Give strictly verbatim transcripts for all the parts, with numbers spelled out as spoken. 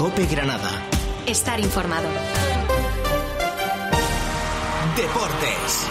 COPE Granada. Estar informado. Deportes.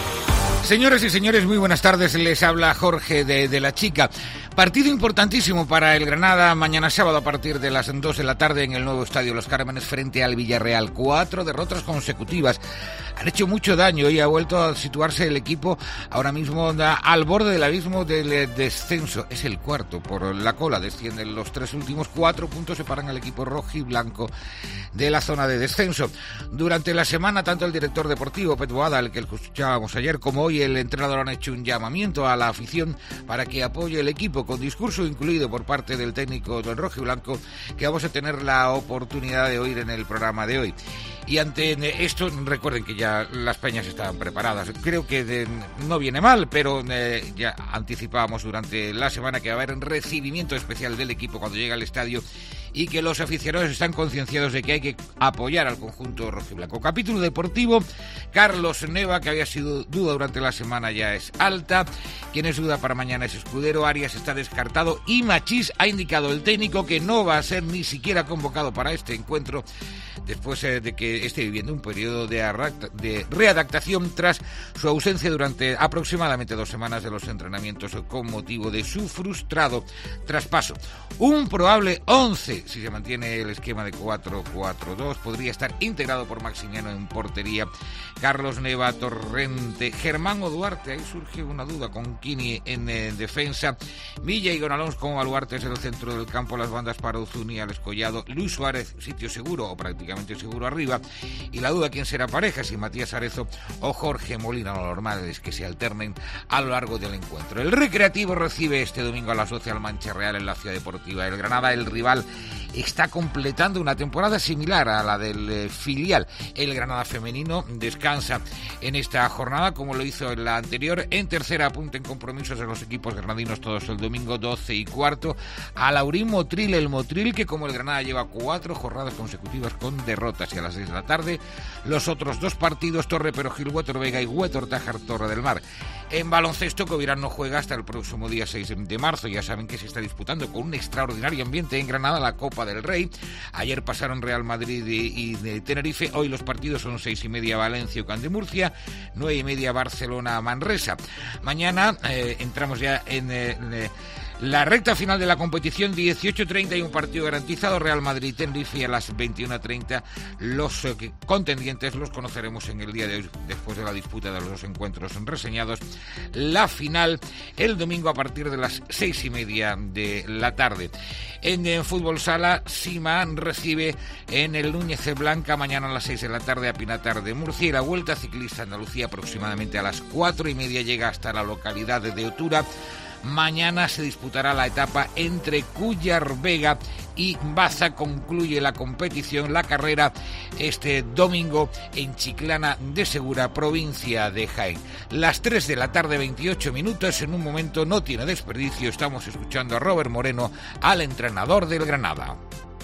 Señoras y señores, muy buenas tardes. Les habla Jorge de, de La Chica. Partido importantísimo para el Granada mañana sábado a partir de las dos de la tarde en el nuevo Estadio Los Cármenes frente al Villarreal. Cuatro derrotas consecutivas han hecho mucho daño y ha vuelto a situarse el equipo ahora mismo al borde del abismo del descenso. Es el cuarto por la cola, descienden los tres últimos. Cuatro puntos separan al equipo rojo y blanco de la zona de descenso. Durante la semana, tanto el director deportivo Pep Boada, al que escuchábamos ayer, como hoy el entrenador han hecho un llamamiento a la afición para que apoye el equipo, con discurso incluido por parte del técnico del rojo y blanco, que vamos a tener la oportunidad de oír en el programa de hoy. Y ante esto, recuerden que ya las peñas estaban preparadas. Creo que de, no viene mal, pero eh, ya anticipábamos durante la semana que va a haber un recibimiento especial del equipo cuando llegue al estadio y que los aficionados están concienciados de que hay que apoyar al conjunto rojiblanco. Capítulo deportivo, Carlos Neva, que había sido duda durante la semana, ya es alta. Quien es duda para mañana es Escudero. Arias está descartado y Machís ha indicado el técnico que no va a ser ni siquiera convocado para este encuentro después eh, de que esté viviendo un periodo de, de readaptación tras su ausencia durante aproximadamente dos semanas de los entrenamientos con motivo de su frustrado traspaso. Un probable once, si se mantiene el esquema de cuatro cuatro dos, podría estar integrado por Maximiano en portería, Carlos Neva, Torrente, Germán o Duarte. Ahí surge una duda con Kini en eh, defensa, Villa y Gonalons como baluartes en el centro del campo, las bandas para Uzuni, Alex Collado, Luis Suárez, sitio seguro o prácticamente seguro arriba, y la duda quién será pareja, si Matías Arezo o Jorge Molina. Lo normal es que se alternen a lo largo del encuentro. El Recreativo recibe este domingo a las doce al Mancha Real en la Ciudad Deportiva del Granada. El rival está completando una temporada similar a la del eh, filial. El Granada femenino descansa en esta jornada, como lo hizo en la anterior. En tercera apunten compromisos de los equipos granadinos todos el domingo, doce y cuarto, a Laurín Motril, el Motril, que como el Granada lleva cuatro jornadas consecutivas con derrotas, y a las seis de la tarde los otros dos partidos, Torre Perojil, Huétor Vega y Huétor Tájar, Torre del Mar. En baloncesto, Covirán no juega hasta el próximo día seis de marzo. Ya saben que se está disputando con un extraordinario ambiente en Granada la Copa del Rey. Ayer pasaron Real Madrid y de Tenerife. Hoy los partidos son seis y media Valencia Ucán de Murcia, nueve y media Barcelona Manresa. Mañana eh, entramos ya en eh, eh, la recta final de la competición. Dieciocho treinta y un partido garantizado, Real Madrid Tenerife, y a las veintiuno treinta los eh, contendientes los conoceremos en el día de hoy, después de la disputa de los dos encuentros reseñados. La final el domingo a partir de las seis y media de la tarde. En, en fútbol sala, Sima recibe en el Núñez de Blanca mañana a las seis de la tarde a Pinatar de Murcia, y la Vuelta Ciclista Andalucía aproximadamente a las cuatro y media llega hasta la localidad de Otura. Mañana se disputará la etapa entre Cúllar Vega y Baza. Concluye la competición, la carrera, este domingo en Chiclana de Segura, provincia de Jaén. Las tres de la tarde, veintiocho minutos. En un momento no tiene desperdicio. Estamos escuchando a Robert Moreno, al entrenador del Granada.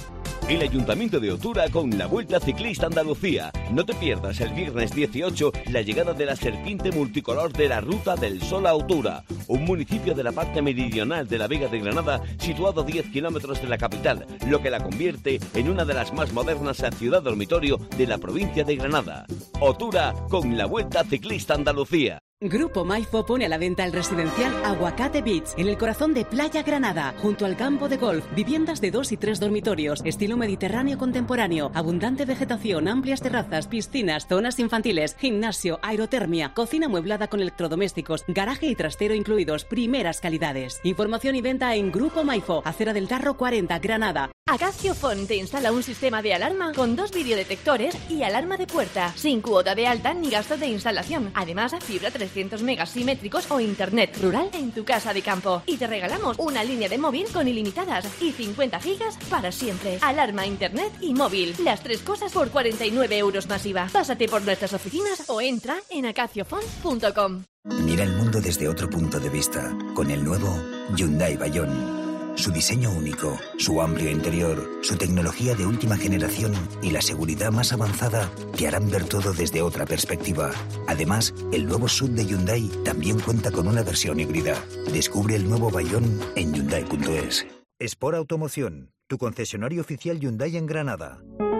El Ayuntamiento de Otura con la Vuelta Ciclista Andalucía. No te pierdas el viernes dieciocho la llegada de la serpiente multicolor de la Ruta del Sol a Otura, un municipio de la parte meridional de la Vega de Granada, situado a diez kilómetros de la capital, lo que la convierte en una de las más modernas ciudad dormitorio de la provincia de Granada. Otura con la Vuelta Ciclista Andalucía. Grupo Maifo pone a la venta el residencial Aguacate Beach, en el corazón de Playa Granada, junto al campo de golf. Viviendas de dos y tres dormitorios, estilo mediterráneo contemporáneo, abundante vegetación, amplias terrazas, piscinas, zonas infantiles, gimnasio, aerotermia, cocina amueblada con electrodomésticos, garaje y trastero incluidos, primeras calidades. Información y venta en Grupo Maifo, Acera del Tarro cuarenta, Granada. Agacio Fon te instala un sistema de alarma con dos videodetectores y alarma de puerta, sin cuota de alta ni gasto de instalación. Además, fibra trescientos megas simétricos o internet rural en tu casa de campo. Y te regalamos una línea de móvil con ilimitadas y cincuenta gigas para siempre. Alarma, internet y móvil. Las tres cosas por cuarenta y nueve euros masiva. Pásate por nuestras oficinas o entra en acaciofon punto com. Mira el mundo desde otro punto de vista con el nuevo Hyundai Bayon. Su diseño único, su amplio interior, su tecnología de última generación y la seguridad más avanzada te harán ver todo desde otra perspectiva. Además, el nuevo S U V de Hyundai también cuenta con una versión híbrida. Descubre el nuevo Bayon en Hyundai punto es. Sport Automoción. tu concesionario oficial Hyundai en Granada.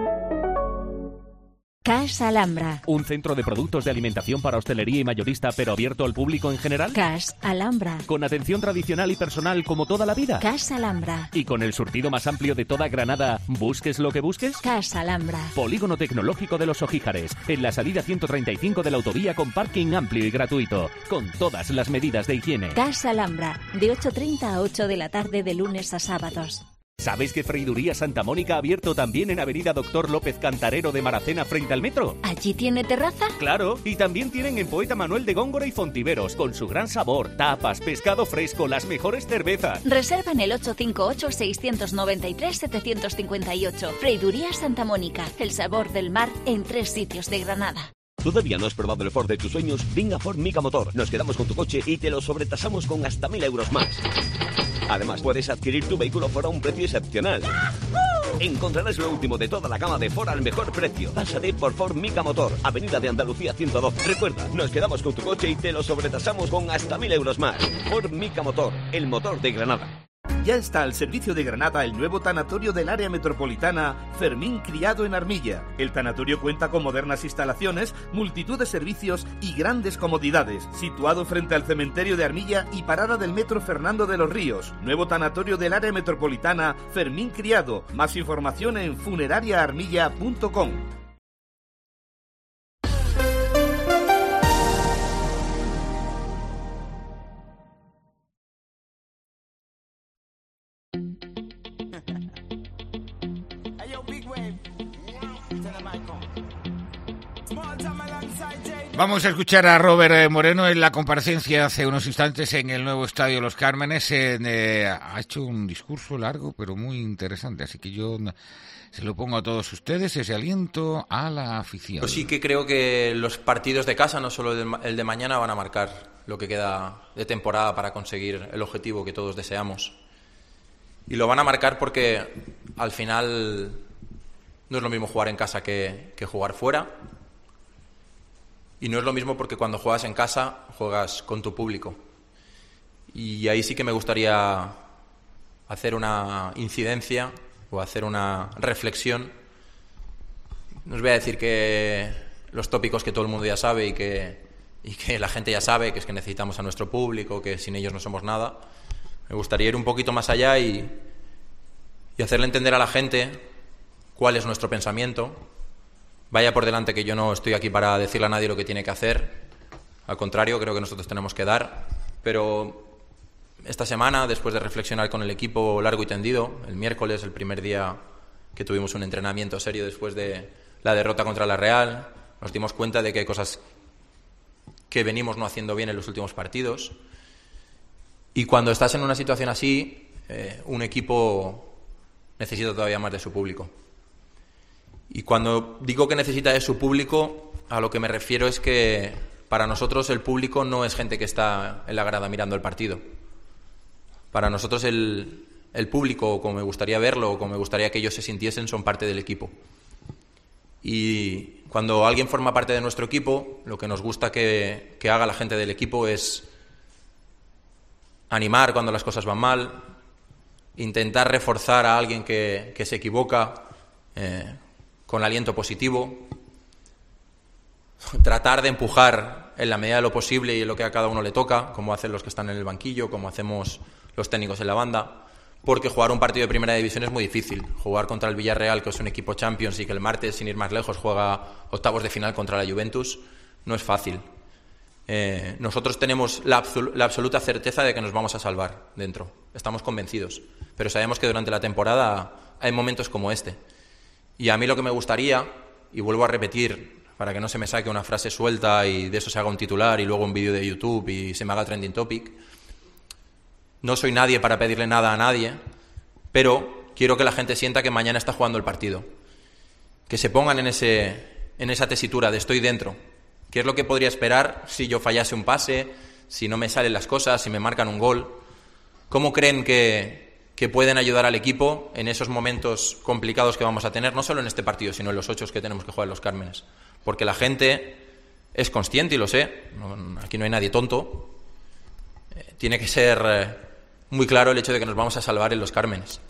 Cash Alhambra. ¿Un centro de productos de alimentación para hostelería y mayorista, pero abierto al público en general? Cash Alhambra. ¿Con atención tradicional y personal como toda la vida? Cash Alhambra. ¿Y con el surtido más amplio de toda Granada, busques lo que busques? Cash Alhambra. Polígono Tecnológico de los Ojíjares, en la salida ciento treinta y cinco de la autovía, con parking amplio y gratuito, con todas las medidas de higiene. Cash Alhambra, de ocho treinta a ocho de la tarde de lunes a sábados. ¿Sabes que Freiduría Santa Mónica ha abierto también en Avenida Doctor López Cantarero de Maracena frente al metro? ¿Allí tiene terraza? Claro, y también tienen en Poeta Manuel de Góngora y Fontiveros, con su gran sabor, tapas, pescado fresco, las mejores cervezas. Reserva en el ocho cinco ocho, seis nueve tres, siete cinco ocho. Freiduría Santa Mónica, el sabor del mar en tres sitios de Granada. ¿Todavía no has probado el Ford de tus sueños? Venga Ford Mica Motor. Nos quedamos con tu coche y te lo sobretasamos con hasta mil euros más. Además, puedes adquirir tu vehículo Ford a un precio excepcional. Encontrarás lo último de toda la gama de Ford al mejor precio. Pásate por Ford Mica Motor, Avenida de Andalucía ciento doce. Recuerda, nos quedamos con tu coche y te lo sobretasamos con hasta mil euros más. Ford Mica Motor, el motor de Granada. Ya está al servicio de Granada el nuevo tanatorio del área metropolitana Fermín Criado en Armilla. El tanatorio cuenta con modernas instalaciones, multitud de servicios y grandes comodidades. Situado frente al cementerio de Armilla y parada del metro Fernando de los Ríos. Nuevo tanatorio del área metropolitana Fermín Criado. Más información en funeraria armilla punto com. Vamos a escuchar a Robert Moreno en la comparecencia hace unos instantes en el nuevo estadio Los Cármenes. En, eh, ha hecho un discurso largo pero muy interesante, así que yo se lo pongo a todos ustedes, ese aliento a la afición. Pues sí que creo que los partidos de casa, no solo el de mañana, van a marcar lo que queda de temporada para conseguir el objetivo que todos deseamos. Y lo van a marcar porque al final no es lo mismo jugar en casa que, que jugar fuera. Y no es lo mismo porque cuando juegas en casa juegas con tu público. Y ahí sí que me gustaría hacer una incidencia o hacer una reflexión. No os voy a decir que los tópicos que todo el mundo ya sabe y que, y que la gente ya sabe, que es que necesitamos a nuestro público, que sin ellos no somos nada. Me gustaría ir un poquito más allá y, y hacerle entender a la gente cuál es nuestro pensamiento. Vaya por delante que yo no estoy aquí para decirle a nadie lo que tiene que hacer. Al contrario, creo que nosotros tenemos que dar. Pero esta semana, después de reflexionar con el equipo largo y tendido, el miércoles, el primer día que tuvimos un entrenamiento serio después de la derrota contra la Real, nos dimos cuenta de que hay cosas que venimos no haciendo bien en los últimos partidos. Y cuando estás en una situación así, eh, un equipo necesita todavía más de su público. Y cuando digo que necesita de su público, a lo que me refiero es que para nosotros el público no es gente que está en la grada mirando el partido. Para nosotros el, el público, como me gustaría verlo, o como me gustaría que ellos se sintiesen, son parte del equipo. Y cuando alguien forma parte de nuestro equipo, lo que nos gusta que, que haga la gente del equipo es animar cuando las cosas van mal, intentar reforzar a alguien que, que se equivoca, eh, con aliento positivo, tratar de empujar en la medida de lo posible y en lo que a cada uno le toca, como hacen los que están en el banquillo, como hacemos los técnicos en la banda, porque jugar un partido de primera división es muy difícil. Jugar contra el Villarreal, que es un equipo Champions y que el martes, sin ir más lejos, juega octavos de final contra la Juventus, no es fácil. Eh, nosotros tenemos la, absol- la absoluta certeza de que nos vamos a salvar dentro, estamos convencidos, pero sabemos que durante la temporada hay momentos como este. Y a mí lo que me gustaría, y vuelvo a repetir, para que no se me saque una frase suelta y de eso se haga un titular y luego un vídeo de YouTube y se me haga trending topic, no soy nadie para pedirle nada a nadie, pero quiero que la gente sienta que mañana está jugando el partido. Que se pongan en, ese, en esa tesitura de estoy dentro. ¿Qué es lo que podría esperar si yo fallase un pase, si no me salen las cosas, si me marcan un gol? ¿Cómo creen que... que pueden ayudar al equipo en esos momentos complicados que vamos a tener, no solo en este partido, sino en los ocho que tenemos que jugar en Los Cármenes? Porque la gente es consciente, y lo sé, no, aquí no hay nadie tonto, eh, tiene que ser eh, muy claro el hecho de que nos vamos a salvar en Los Cármenes.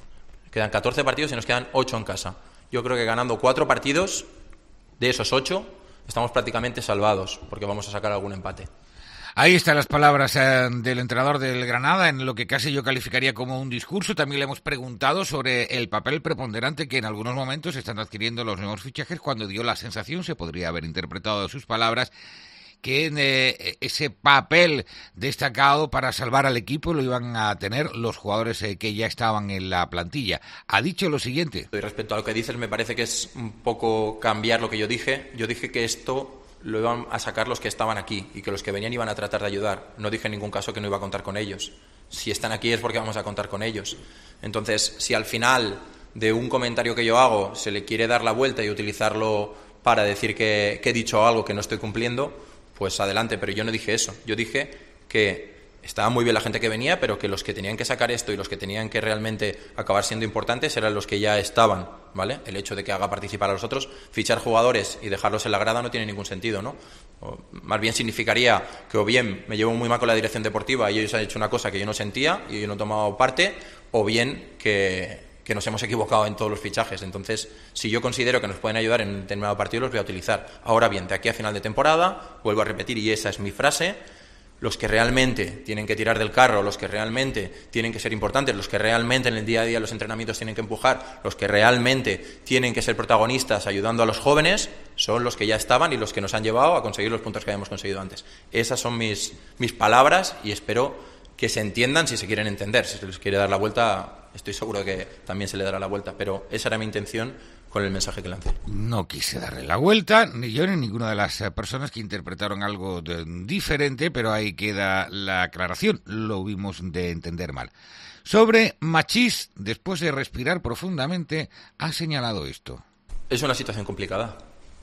Quedan catorce partidos y nos quedan ocho en casa. Yo creo que ganando cuatro partidos, de esos ocho, estamos prácticamente salvados, porque vamos a sacar algún empate. Ahí están las palabras eh, del entrenador del Granada, en lo que casi yo calificaría como un discurso. También le hemos preguntado sobre el papel preponderante que en algunos momentos están adquiriendo los nuevos fichajes, cuando dio la sensación, se podría haber interpretado de sus palabras, que eh, ese papel destacado para salvar al equipo lo iban a tener los jugadores eh, que ya estaban en la plantilla. Ha dicho lo siguiente. Y respecto a lo que dices, me parece que es un poco cambiar lo que yo dije. Yo dije que esto lo iban a sacar los que estaban aquí y que los que venían iban a tratar de ayudar. No dije en ningún caso que no iba a contar con ellos. Si están aquí es porque vamos a contar con ellos. Entonces, si al final de un comentario que yo hago se le quiere dar la vuelta y utilizarlo para decir que, que he dicho algo que no estoy cumpliendo, pues adelante, pero yo no dije eso. Yo dije que estaba muy bien la gente que venía, pero que los que tenían que sacar esto y los que tenían que realmente acabar siendo importantes eran los que ya estaban, ¿vale? El hecho de que haga participar a los otros, fichar jugadores y dejarlos en la grada no tiene ningún sentido, ¿no? O más bien significaría que o bien me llevo muy mal con la dirección deportiva y ellos han hecho una cosa que yo no sentía y yo no he tomado parte, o bien que, que nos hemos equivocado en todos los fichajes. Entonces, si yo considero que nos pueden ayudar en un determinado partido, los voy a utilizar. Ahora bien, de aquí a final de temporada, vuelvo a repetir, y esa es mi frase: los que realmente tienen que tirar del carro, los que realmente tienen que ser importantes, los que realmente en el día a día los entrenamientos tienen que empujar, los que realmente tienen que ser protagonistas ayudando a los jóvenes, son los que ya estaban y los que nos han llevado a conseguir los puntos que habíamos conseguido antes. Esas son mis, mis palabras y espero que se entiendan si se quieren entender. Si se les quiere dar la vuelta, estoy seguro de que también se le dará la vuelta, pero esa era mi intención con el mensaje que lancé. No quise darle la vuelta, ni yo ni ninguna de las personas que interpretaron algo de, diferente, pero ahí queda la aclaración, lo vimos de entender mal. Sobre Machís, después de respirar profundamente, ha señalado esto. Es una situación complicada,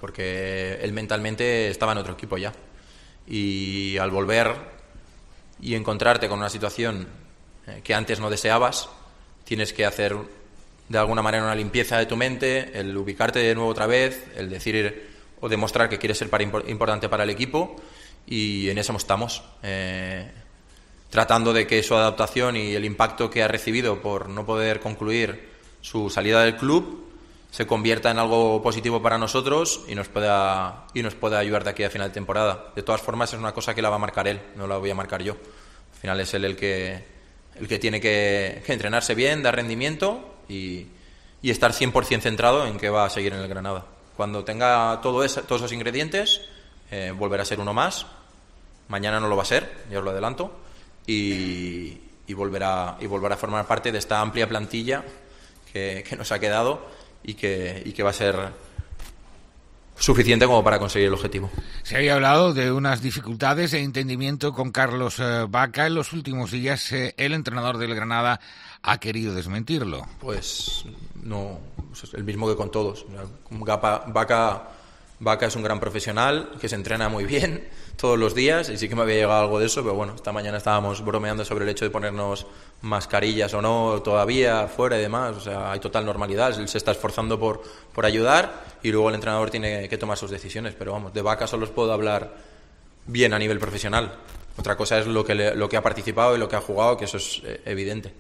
porque él mentalmente estaba en otro equipo ya, y al volver y encontrarte con una situación que antes no deseabas, tienes que hacer de alguna manera una limpieza de tu mente, el ubicarte de nuevo otra vez, el decir o demostrar que quieres ser para, importante para el equipo, y en eso estamos, eh, tratando de que su adaptación y el impacto que ha recibido por no poder concluir su salida del club se convierta en algo positivo para nosotros y nos pueda, y nos pueda ayudar de aquí a final de temporada. De todas formas, es una cosa que la va a marcar él, no la voy a marcar yo. Al final es él el que, el que tiene que, que entrenarse bien, dar rendimiento y, y estar cien por ciento centrado en que va a seguir en el Granada. Cuando tenga todo eso, todos esos ingredientes, eh, volverá a ser uno más. Mañana no lo va a ser, ya os lo adelanto, y, y, volverá, y volverá a formar parte de esta amplia plantilla que, que nos ha quedado y que, y que va a ser suficiente como para conseguir el objetivo. Se había hablado de unas dificultades de entendimiento con Carlos eh, Vaca. En los últimos días eh, el entrenador del Granada ha querido desmentirlo. Pues no, es el mismo que con todos. Vaca, Vaca, Vaca es un gran profesional que se entrena muy bien todos los días, y sí que me había llegado algo de eso, pero bueno, esta mañana estábamos bromeando sobre el hecho de ponernos mascarillas o no todavía fuera y demás. O sea, hay total normalidad, él se está esforzando por, por ayudar y luego el entrenador tiene que tomar sus decisiones, pero vamos, de Vaca solo os puedo hablar bien a nivel profesional. Otra cosa es lo que, le, lo que ha participado y lo que ha jugado, que eso es eh, evidente.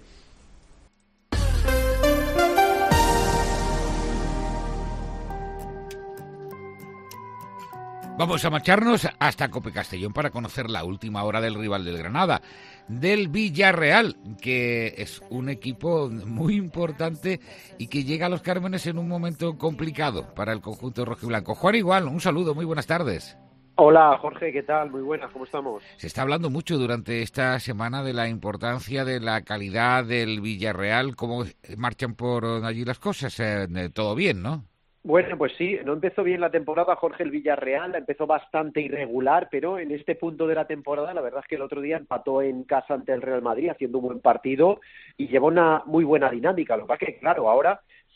Vamos a marcharnos hasta Cope Castellón para conocer la última hora del rival del Granada, del Villarreal, que es un equipo muy importante y que llega a los Cármenes en un momento complicado para el conjunto rojiblanco. Juan Igual, un saludo, muy buenas tardes. Hola Jorge, ¿qué tal? Muy buenas, ¿cómo estamos? Se está hablando mucho durante esta semana de la importancia de la calidad del Villarreal. ¿Cómo marchan por allí las cosas? Eh, todo bien, ¿no? Bueno, pues sí, no empezó bien la temporada Jorge el Villarreal, empezó bastante irregular, pero en este punto de la temporada la verdad es que el otro día empató en casa ante el Real Madrid haciendo un buen partido y llevó una muy buena dinámica. Lo que pasa es que, claro, ahora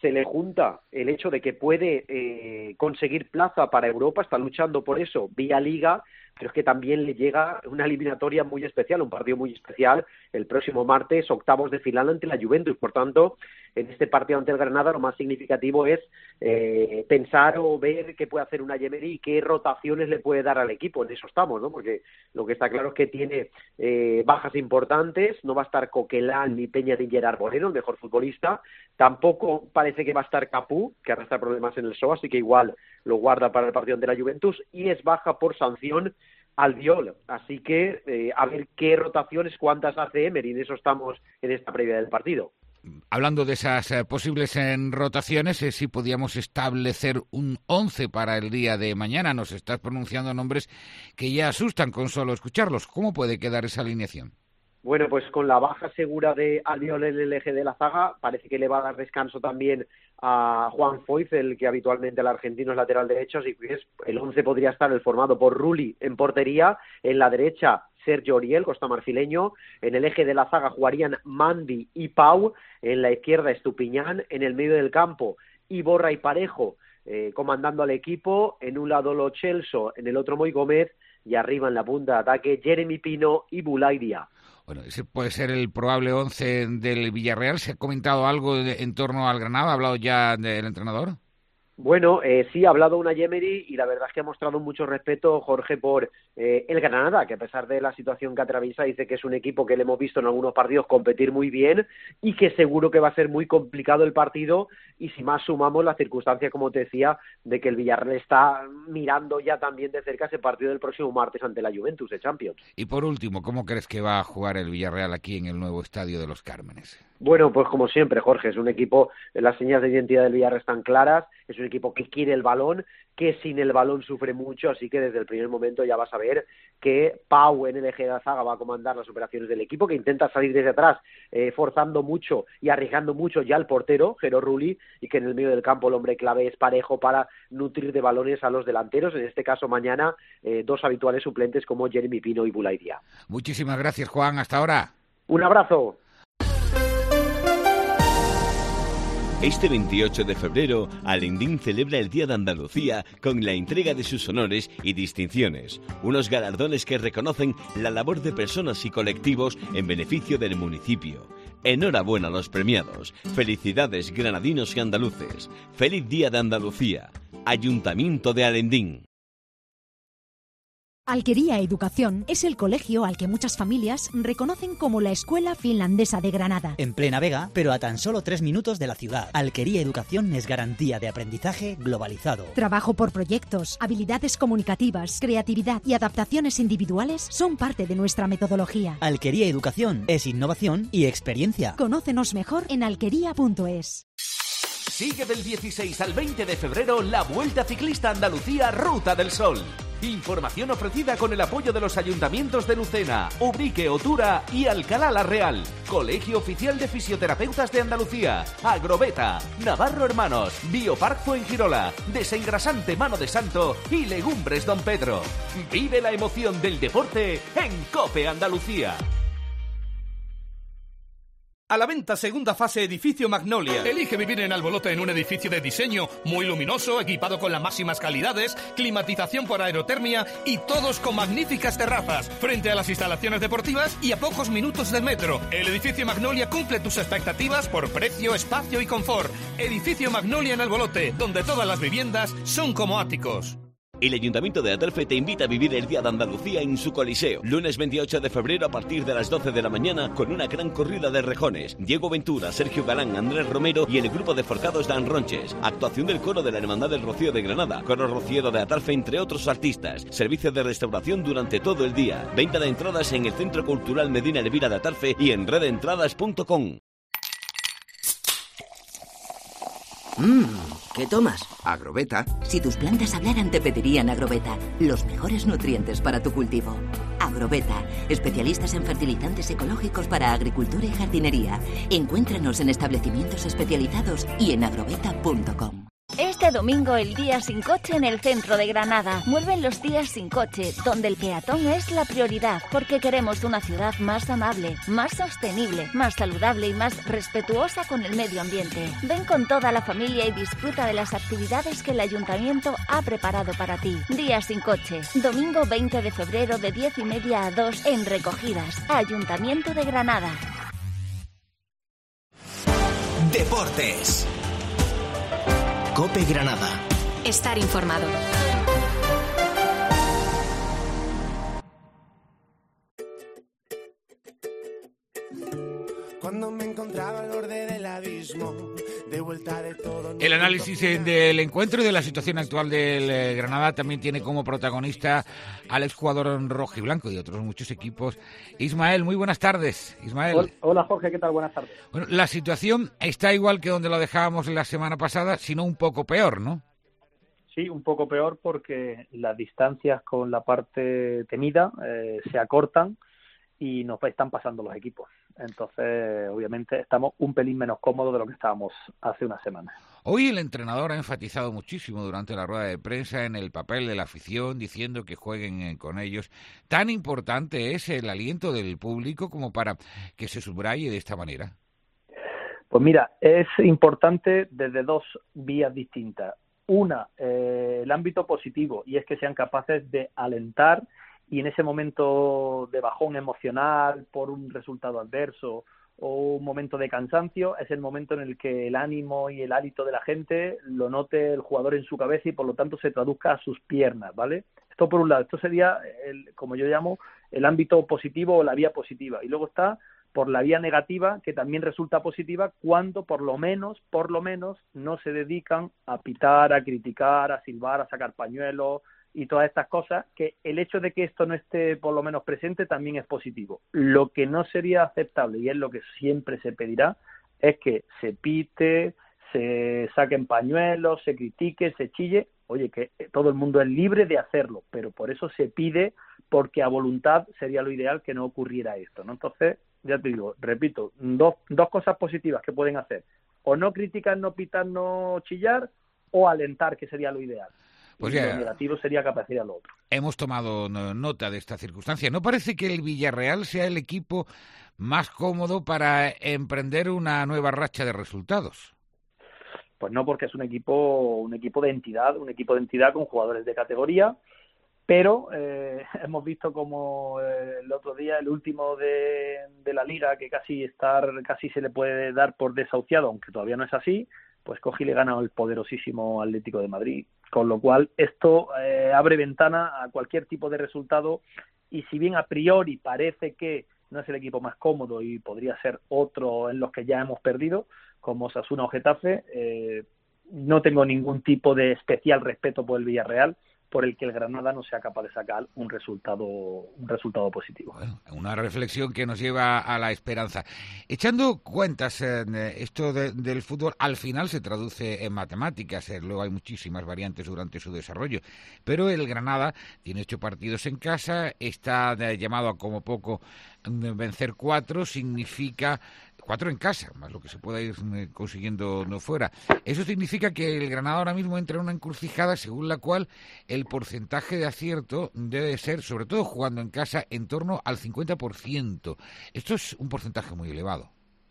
se le junta el hecho de que puede eh, conseguir plaza para Europa, está luchando por eso vía Liga, pero es que también le llega una eliminatoria muy especial, un partido muy especial, el próximo martes, octavos de final ante la Juventus. Por tanto, en este partido ante el Granada lo más significativo es eh, pensar o ver qué puede hacer una Emery y qué rotaciones le puede dar al equipo. En eso estamos, ¿no? Porque lo que está claro es que tiene eh, bajas importantes, no va a estar Coquelin ni Peña ni Gerard Moreno, el mejor futbolista, tampoco parece que va a estar Capú, que arrastra problemas en el S O, así que igual lo guarda para el partido ante la Juventus, y es baja por sanción Albiol, así que eh, a ver qué rotaciones, cuántas hace Emery, en eso estamos en esta previa del partido. Hablando de esas eh, posibles en rotaciones, eh, si podíamos establecer un once para el día de mañana. Nos estás pronunciando nombres que ya asustan con solo escucharlos. ¿Cómo puede quedar esa alineación? Bueno, pues con la baja segura de Albiol en el eje de la zaga, parece que le va a dar descanso también a Juan Foyth, el que habitualmente el argentino es lateral derecho, así que el once podría estar el formado por Rulli en portería, en la derecha Sergio Auriel, costamarfileño, en el eje de la zaga jugarían Mandi y Pau, en la izquierda Estupiñán, en el medio del campo Iborra y Parejo eh, comandando al equipo, en un lado Lo Celso, en el otro Moy Gómez, y arriba en la punta de ataque Jeremy Pino y Boulaïdia. Bueno, ese puede ser el probable once del Villarreal. ¿Se ha comentado algo de, en torno al Granada? ¿Ha hablado ya del entrenador? Bueno, eh, sí, ha hablado una Emery y la verdad es que ha mostrado mucho respeto, Jorge, por eh, el Granada, que a pesar de la situación que atraviesa, dice que es un equipo que le hemos visto en algunos partidos competir muy bien y que seguro que va a ser muy complicado el partido, y si más sumamos la circunstancia, como te decía, de que el Villarreal está mirando ya también de cerca ese partido del próximo martes ante la Juventus de Champions. Y por último, ¿cómo crees que va a jugar el Villarreal aquí en el nuevo Estadio de los Cármenes? Bueno, pues como siempre, Jorge, es un equipo, las señas de identidad del Villarreal están claras, es un equipo que quiere el balón, que sin el balón sufre mucho, así que desde el primer momento ya vas a ver que Pau en el eje de la zaga va a comandar las operaciones del equipo, que intenta salir desde atrás, eh, forzando mucho y arriesgando mucho ya al portero, Gero Rulli, y que en el medio del campo el hombre clave es Parejo para nutrir de balones a los delanteros, en este caso mañana eh, dos habituales suplentes como Jeremy Pino y Boulaïdia. Muchísimas gracias, Juan, hasta ahora. Un abrazo. Este veintiocho de febrero, Alendín celebra el Día de Andalucía con la entrega de sus honores y distinciones, unos galardones que reconocen la labor de personas y colectivos en beneficio del municipio. Enhorabuena a los premiados. Felicidades, granadinos y andaluces. Feliz Día de Andalucía. Ayuntamiento de Alendín. Alquería Educación es el colegio al que muchas familias reconocen como la Escuela Finlandesa de Granada. En plena Vega, pero a tan solo tres minutos de la ciudad. Alquería Educación es garantía de aprendizaje globalizado. Trabajo por proyectos, habilidades comunicativas, creatividad y adaptaciones individuales son parte de nuestra metodología. Alquería Educación es innovación y experiencia. Conócenos mejor en alquería punto es. Sigue del dieciséis al veinte de febrero la Vuelta Ciclista Andalucía Ruta del Sol. Información ofrecida con el apoyo de los ayuntamientos de Lucena, Ubrique, Otura y Alcalá la Real. Colegio Oficial de Fisioterapeutas de Andalucía, Agrobeta, Navarro Hermanos, Biopark Fuengirola, Desengrasante Mano de Santo y Legumbres Don Pedro. Vive la emoción del deporte en COPE Andalucía. A la venta segunda fase Edificio Magnolia. Elige vivir en Albolote en un edificio de diseño muy luminoso, equipado con las máximas calidades, climatización por aerotermia y todos con magníficas terrazas, frente a las instalaciones deportivas y a pocos minutos del metro. El Edificio Magnolia cumple tus expectativas por precio, espacio y confort. Edificio Magnolia en Albolote, donde todas las viviendas son como áticos. El Ayuntamiento de Atarfe te invita a vivir el Día de Andalucía en su Coliseo. Lunes veintiocho de febrero a partir de las doce de la mañana con una gran corrida de rejones. Diego Ventura, Sergio Galán, Andrés Romero y el grupo de Forcados Dan Ronches. Actuación del coro de la Hermandad del Rocío de Granada. Coro Rociero de Atarfe, entre otros artistas. Servicio de restauración durante todo el día. Venta de entradas en el Centro Cultural Medina Elvira de Atarfe y en red entradas punto com. Mmm, ¿qué tomas? Agrobeta. Si tus plantas hablaran te pedirían Agrobeta, los mejores nutrientes para tu cultivo. Agrobeta, especialistas en fertilizantes ecológicos para agricultura y jardinería. Encuéntranos en establecimientos especializados y en agrobeta punto com. Este domingo el día sin coche en el centro de Granada. Vuelven los días sin coche, donde el peatón es la prioridad, porque queremos una ciudad más amable, más sostenible, más saludable y más respetuosa con el medio ambiente. Ven con toda la familia y disfruta de las actividades que el Ayuntamiento ha preparado para ti. Día sin coche, domingo veinte de febrero de diez y media a dos en Recogidas, Ayuntamiento de Granada. Deportes. COPE Granada. Estar informado. Cuando me encontraba al borde del abismo, de vuelta de todo. El análisis del encuentro y de la situación actual del Granada también tiene como protagonista al exjugador rojiblanco y otros muchos equipos. Ismael, muy buenas tardes. Ismael. Hola Jorge, ¿qué tal? Buenas tardes. Bueno, la situación está igual que donde lo dejábamos la semana pasada, sino un poco peor, ¿no? Sí, un poco peor porque las distancias con la parte temida eh, se acortan y nos están pasando los equipos. Entonces, obviamente, estamos un pelín menos cómodos de lo que estábamos hace una semana. Hoy el entrenador ha enfatizado muchísimo durante la rueda de prensa en el papel de la afición, diciendo que jueguen con ellos. ¿Tan importante es el aliento del público como para que se subraye de esta manera? Pues mira, es importante desde dos vías distintas. Una, eh, el ámbito positivo, y es que sean capaces de alentar y en ese momento de bajón emocional por un resultado adverso o un momento de cansancio, es el momento en el que el ánimo y el hálito de la gente lo note el jugador en su cabeza y por lo tanto se traduzca a sus piernas, ¿vale? Esto por un lado, esto sería, el, como yo llamo, el ámbito positivo o la vía positiva. Y luego está por la vía negativa, que también resulta positiva cuando por lo menos, por lo menos, no se dedican a pitar, a criticar, a silbar, a sacar pañuelos y todas estas cosas, que el hecho de que esto no esté por lo menos presente también es positivo. Lo que no sería aceptable, y es lo que siempre se pedirá, es que se pite, se saquen pañuelos, se critique, se chille. Oye, que todo el mundo es libre de hacerlo, pero por eso se pide, porque a voluntad sería lo ideal que no ocurriera esto, ¿no? Entonces, ya te digo, repito, dos, dos cosas positivas que pueden hacer: o no criticar, no pitar, no chillar, o alentar, que sería lo ideal. Pues ya, lo negativo sería que apareciera lo otro. Hemos tomado nota de esta circunstancia. ¿No parece que el Villarreal sea el equipo más cómodo para emprender una nueva racha de resultados? Pues no, porque es un equipo, un equipo de entidad, un equipo de entidad con jugadores de categoría, pero eh, hemos visto como eh, el otro día, el último de, de la Liga, que casi estar, casi se le puede dar por desahuciado, aunque todavía no es así, pues coge y le gana al poderosísimo Atlético de Madrid. Con lo cual, esto eh, abre ventana a cualquier tipo de resultado, y si bien a priori parece que no es el equipo más cómodo y podría ser otro en los que ya hemos perdido, como Osasuna o Getafe, eh, no tengo ningún tipo de especial respeto por el Villarreal, por el que el Granada no sea capaz de sacar un resultado un resultado positivo. Bueno, una reflexión que nos lleva a la esperanza. Echando cuentas, eh, esto de, del fútbol al final se traduce en matemáticas, eh, luego hay muchísimas variantes durante su desarrollo, pero el Granada tiene ocho partidos en casa, está eh, llamado a como poco vencer cuatro, significa cuatro en casa, más lo que se pueda ir consiguiendo no fuera. Eso significa que el Granada ahora mismo entra en una encrucijada según la cual el porcentaje de acierto debe ser, sobre todo jugando en casa, en torno al cincuenta por ciento. Esto es un porcentaje muy elevado.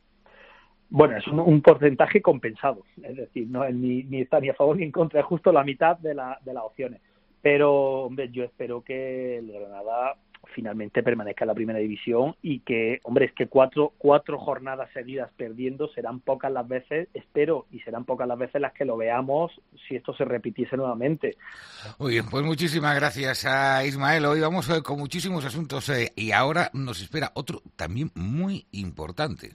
Bueno, es un, un porcentaje compensado, es decir, no es ni, ni está ni a favor ni en contra, es justo la mitad de, la, de las opciones. Pero, hombre, yo espero que el Granada finalmente permanezca en la primera división y que, hombre, es que cuatro, cuatro jornadas seguidas perdiendo serán pocas las veces, espero, y serán pocas las veces las que lo veamos si esto se repitiese nuevamente. Muy bien, pues muchísimas gracias a Ismael. Hoy vamos eh, con muchísimos asuntos eh, y ahora nos espera otro también muy importante.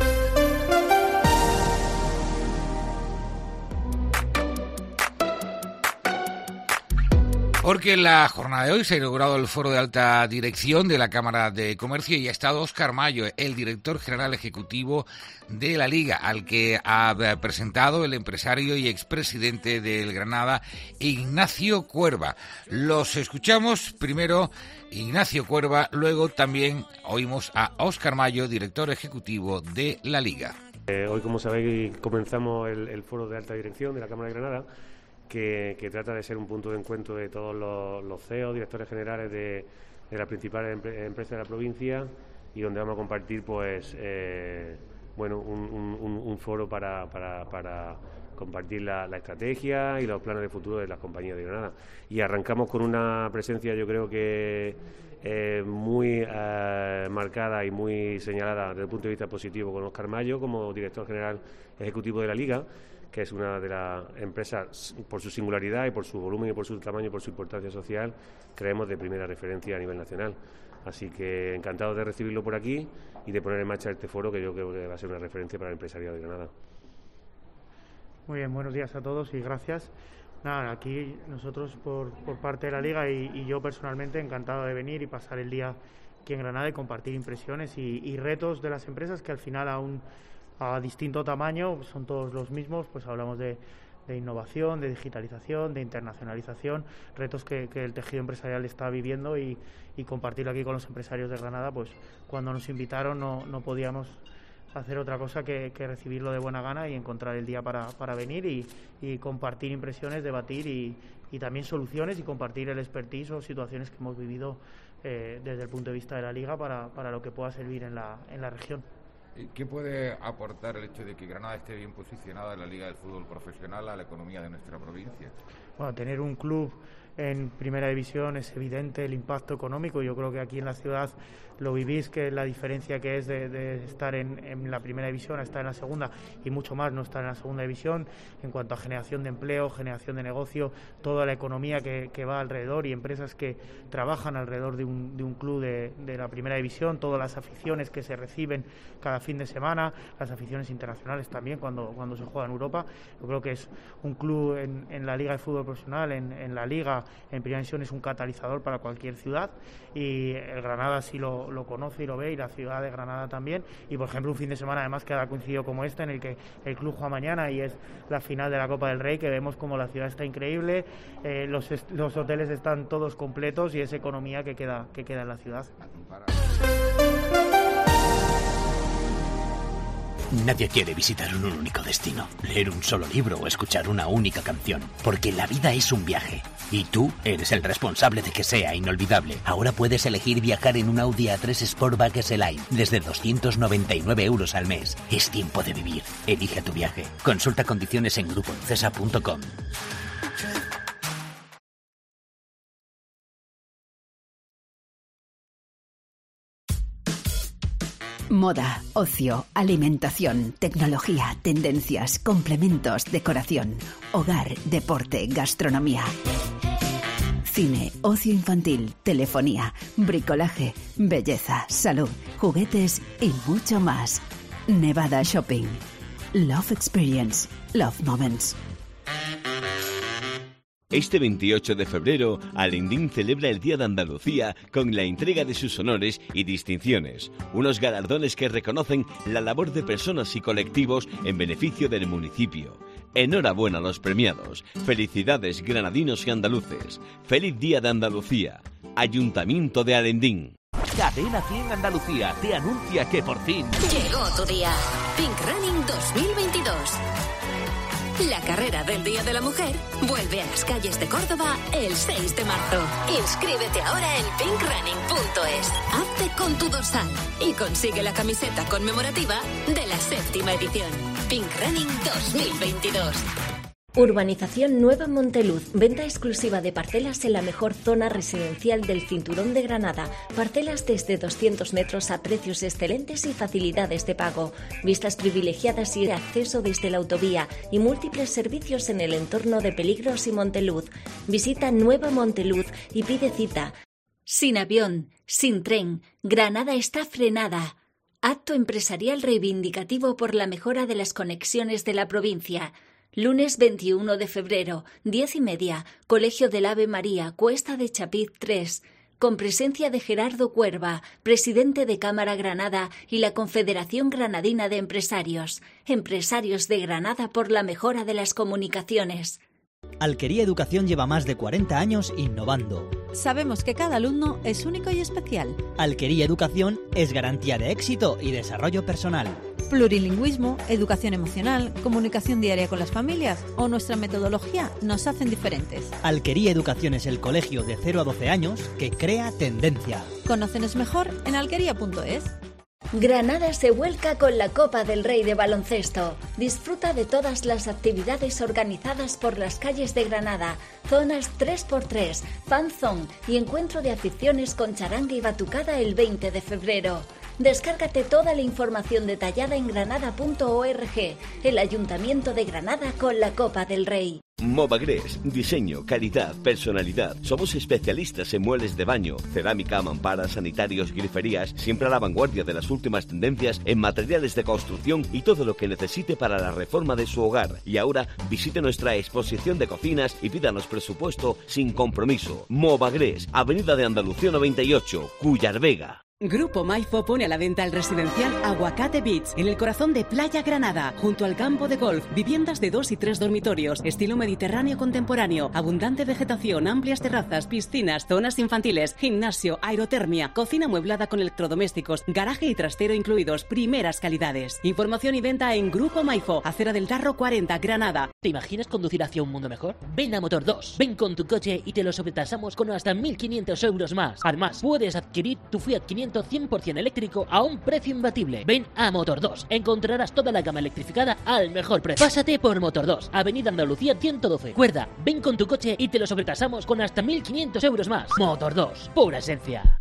Porque en la jornada de hoy se ha inaugurado el foro de alta dirección de la Cámara de Comercio y ha estado Óscar Mayo, el director general ejecutivo de la Liga, al que ha presentado el empresario y expresidente del Granada, Ignacio Cuerva. Los escuchamos primero, Ignacio Cuerva, luego también oímos a Óscar Mayo, director ejecutivo de la Liga. Eh, hoy, como sabéis, comenzamos el, el foro de alta dirección de la Cámara de Granada, que, que trata de ser un punto de encuentro de todos los, los C E O, directores generales de, de las principales empre, empresas de la provincia, y donde vamos a compartir, pues, eh, bueno, un, un, un foro para, para, para compartir la, la estrategia y los planes de futuro de las compañías de Granada. Y arrancamos con una presencia, yo creo que eh, muy eh, marcada y muy señalada desde el punto de vista positivo, con Óscar Mayo como director general ejecutivo de la Liga, que es una de las empresas, por su singularidad y por su volumen y por su tamaño y por su importancia social, creemos de primera referencia a nivel nacional. Así que encantado de recibirlo por aquí y de poner en marcha este foro, que yo creo que va a ser una referencia para el empresariado de Granada. Muy bien, buenos días a todos y gracias. Nada, aquí nosotros por, por parte de la Liga y, y yo personalmente encantado de venir y pasar el día aquí en Granada y compartir impresiones y, y retos de las empresas que al final aún a distinto tamaño son todos los mismos. Pues hablamos de, de innovación, de digitalización, de internacionalización, retos que, que el tejido empresarial está viviendo y, y compartirlo aquí con los empresarios de Granada. Pues cuando nos invitaron no, no podíamos hacer otra cosa que, que recibirlo de buena gana y encontrar el día para, para venir y, y compartir impresiones, debatir y, y también soluciones y compartir el expertise o situaciones que hemos vivido eh, desde el punto de vista de la Liga para, para lo que pueda servir en la, en la región. ¿Qué puede aportar el hecho de que Granada esté bien posicionada en la Liga del Fútbol Profesional a la economía de nuestra provincia? Bueno, tener un club en primera división es evidente el impacto económico. Yo creo que aquí en la ciudad lo vivís, que la diferencia que es de, de estar en, en la primera división a estar en la segunda, y mucho más no estar en la segunda división, en cuanto a generación de empleo, generación de negocio, toda la economía que, que va alrededor y empresas que trabajan alrededor de un, de un club de, de la primera división, todas las aficiones que se reciben cada fin de semana, las aficiones internacionales también cuando, cuando se juega en Europa. Yo creo que es un club en, en la Liga de Fútbol Profesional, en, en la Liga, en primera división, es un catalizador para cualquier ciudad, y el Granada sí lo, lo conoce y lo ve, y la ciudad de Granada también. Y por ejemplo un fin de semana además que ha coincidido como este, en el que el club juega mañana y es la final de la Copa del Rey, que vemos como la ciudad está increíble, eh, los, los hoteles están todos completos y es economía que queda, que queda en la ciudad. Nadie quiere visitar un único destino, leer un solo libro o escuchar una única canción, porque la vida es un viaje, y tú eres el responsable de que sea inolvidable. Ahora puedes elegir viajar en un Audi A tres Sportback S-Line desde doscientos noventa y nueve euros al mes. Es tiempo de vivir. Elige tu viaje. Consulta condiciones en grupo encesa punto com. Moda, ocio, alimentación, tecnología, tendencias, complementos, decoración, hogar, deporte, gastronomía, cine, ocio infantil, telefonía, bricolaje, belleza, salud, juguetes y mucho más. Nevada Shopping. Love Experience. Love Moments. Este veintiocho de febrero, Alendín celebra el Día de Andalucía con la entrega de sus honores y distinciones, unos galardones que reconocen la labor de personas y colectivos en beneficio del municipio. Enhorabuena a los premiados. Felicidades granadinos y andaluces. Feliz Día de Andalucía. Ayuntamiento de Alendín. Cadena cien Andalucía te anuncia que por fin llegó tu día. Pink Running dos mil veintidós. La carrera del Día de la Mujer vuelve a las calles de Córdoba el seis de marzo. Inscríbete ahora en pink running punto es. Hazte con tu dorsal y consigue la camiseta conmemorativa de la séptima edición. Pink Running dos mil veintidós. Urbanización Nueva Monteluz, venta exclusiva de parcelas en la mejor zona residencial del Cinturón de Granada. Parcelas desde doscientos metros a precios excelentes y facilidades de pago. Vistas privilegiadas y acceso desde la autovía y múltiples servicios en el entorno de Peligros y Monteluz. Visita Nueva Monteluz y pide cita. Sin avión, sin tren, Granada está frenada. Acto empresarial reivindicativo por la mejora de las conexiones de la provincia. Lunes veintiuno de febrero, diez y media, Colegio del Ave María, Cuesta de Chapiz tres, con presencia de Gerardo Cuerva, presidente de Cámara Granada y la Confederación Granadina de Empresarios. Empresarios de Granada por la mejora de las comunicaciones. Alquería Educación lleva más de cuarenta años innovando. Sabemos que cada alumno es único y especial. Alquería Educación es garantía de éxito y desarrollo personal. Plurilingüismo, educación emocional, comunicación diaria con las familias o nuestra metodología nos hacen diferentes. Alquería Educación es el colegio de cero a doce años que crea tendencia. Conócenos mejor en alquería punto es. Granada se vuelca con la Copa del Rey de baloncesto. Disfruta de todas las actividades organizadas por las calles de Granada, zonas tres por tres, fan zone y encuentro de aficiones con charanga y batucada el veinte de febrero. Descárgate toda la información detallada en granada punto org, el Ayuntamiento de Granada con la Copa del Rey. Movagres, diseño, calidad, personalidad. Somos especialistas en muebles de baño, cerámica, mamparas, sanitarios, griferías, siempre a la vanguardia de las últimas tendencias en materiales de construcción y todo lo que necesite para la reforma de su hogar. Y ahora visite nuestra exposición de cocinas y pídanos presupuesto sin compromiso. Movagres, Avenida de Andalucía noventa y ocho, Cuyar Vega. Grupo Maifo pone a la venta el residencial Aguacate Beach, en el corazón de Playa Granada, junto al campo de golf, viviendas de dos y tres dormitorios, estilo mediterráneo contemporáneo, abundante vegetación, amplias terrazas, piscinas, zonas infantiles, gimnasio, aerotermia, cocina amueblada con electrodomésticos, garaje y trastero incluidos, primeras calidades. Información y venta en Grupo Maifo, Acera del Darro cuarenta, Granada. ¿Te imaginas conducir hacia un mundo mejor? Ven a Motor dos. Ven con tu coche y te lo sobretasamos con hasta mil quinientos euros más. Además, puedes adquirir tu Fiat quinientos cien por ciento eléctrico a un precio imbatible. Ven a Motor dos. Encontrarás toda la gama electrificada al mejor precio. Pásate por Motor dos, Avenida Andalucía ciento doce. Cuerda, ven con tu coche y te lo sobretasamos con hasta mil quinientos euros más. Motor dos, pura esencia.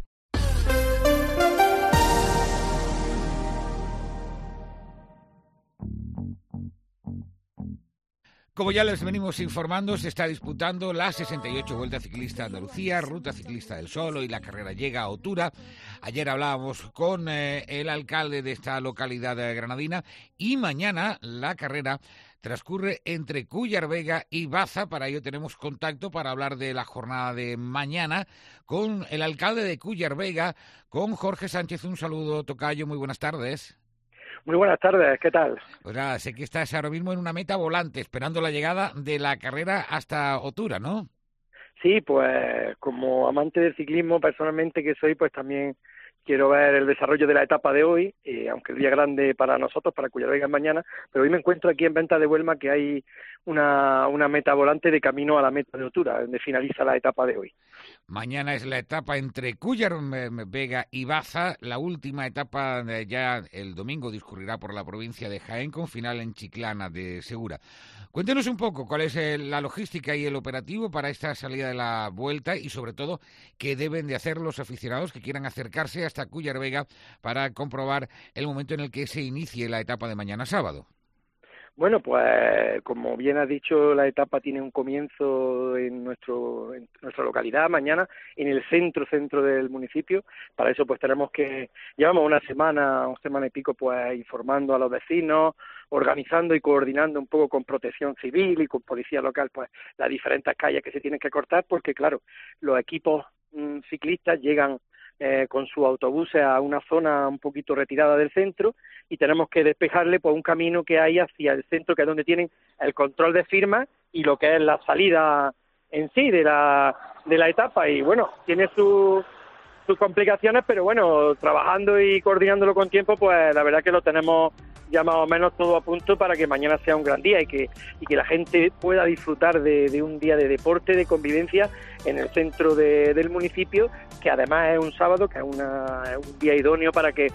Como ya les venimos informando, se está disputando la sesenta y ocho Vuelta Ciclista Andalucía, Ruta Ciclista del Sol, y la carrera llega a Otura. Ayer hablábamos con eh, el alcalde de esta localidad granadina y mañana la carrera transcurre entre Cuyar Vega y Baza. Para ello tenemos contacto para hablar de la jornada de mañana con el alcalde de Cuyar Vega, con Jorge Sánchez. Un saludo, tocayo, muy buenas tardes. Muy buenas tardes, ¿qué tal? Pues nada, sé que estás ahora mismo en una meta volante, esperando la llegada de la carrera hasta Otura, ¿no? Sí, pues como amante del ciclismo personalmente que soy, pues también quiero ver el desarrollo de la etapa de hoy, eh, aunque el día grande para nosotros, para Cuyar Vega mañana, pero hoy me encuentro aquí en Venta de Huelma que hay una, una meta volante de camino a la meta de Otura, donde finaliza la etapa de hoy. Mañana es la etapa entre Cuyar Vega y Baza. La última etapa ya el domingo discurrirá por la provincia de Jaén con final en Chiclana de Segura. Cuéntenos un poco cuál es la logística y el operativo para esta salida de la vuelta y sobre todo qué deben de hacer los aficionados que quieran acercarse hasta Cuyar Vega para comprobar el momento en el que se inicie la etapa de mañana sábado. Bueno, pues como bien has dicho, la etapa tiene un comienzo en nuestro en nuestra localidad mañana, en el centro centro del municipio. Para eso pues tenemos que, llevamos una semana, una semana y pico pues informando a los vecinos, organizando y coordinando un poco con Protección Civil y con Policía Local pues las diferentes calles que se tienen que cortar, porque claro, los equipos mmm, ciclistas llegan Eh, con sus autobuses a una zona un poquito retirada del centro y tenemos que despejarle pues un camino que hay hacia el centro, que es donde tienen el control de firmas y lo que es la salida en sí de la de la etapa. Y bueno, tiene sus sus complicaciones, pero bueno, trabajando y coordinándolo con tiempo, pues la verdad que lo tenemos ya más o menos todo a punto para que mañana sea un gran día y que y que la gente pueda disfrutar de, de un día de deporte, de convivencia en el centro de, del municipio, que además es un sábado, que es una, un día idóneo para que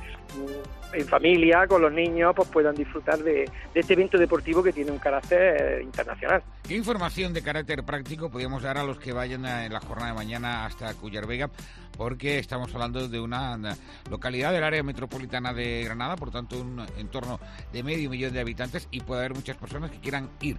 en familia, con los niños, pues puedan disfrutar de, de este evento deportivo que tiene un carácter internacional. ¿Qué información de carácter práctico podríamos dar a los que vayan en la jornada de mañana hasta Cuyar Vega? Porque estamos hablando de una localidad del área metropolitana de Granada, por tanto un entorno de medio millón de habitantes, y puede haber muchas personas que quieran ir.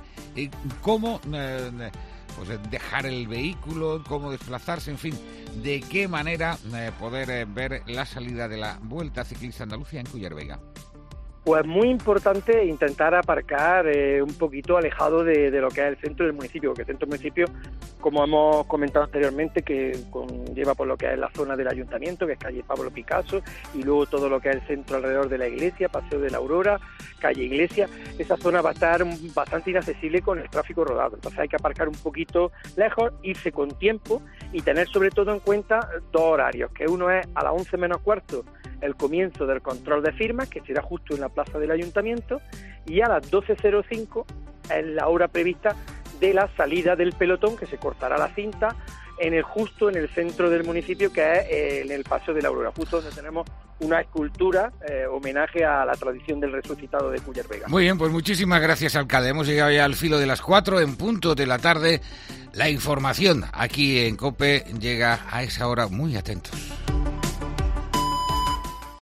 ¿Cómo eh, pues dejar el vehículo? ¿Cómo desplazarse? En fin, ¿de qué manera eh, poder eh, ver la salida de la Vuelta Ciclista Andalucía en Cuyar Vega? Pues muy importante intentar aparcar eh, un poquito alejado de, de lo que es el centro del municipio, porque el centro del municipio, como hemos comentado anteriormente, que con, lleva por lo que es la zona del ayuntamiento, que es calle Pablo Picasso, y luego todo lo que es el centro alrededor de la iglesia, Paseo de la Aurora, calle Iglesia. Esa zona va a estar bastante inaccesible con el tráfico rodado, entonces hay que aparcar un poquito lejos, irse con tiempo y tener sobre todo en cuenta dos horarios, que uno es a las once menos cuarto el comienzo del control de firmas, que será justo en la plaza del Ayuntamiento, y a las doce cero cinco es la hora prevista de la salida del pelotón, que se cortará la cinta en el justo en el centro del municipio, que es eh, en el Paseo de la Aurora, justo donde tenemos una escultura, eh, homenaje a la tradición del resucitado de Culler Vega. Muy bien, pues muchísimas gracias, alcalde. Hemos llegado ya al filo de las cuatro, en punto de la tarde. La información aquí en COPE llega a esa hora, muy atentos.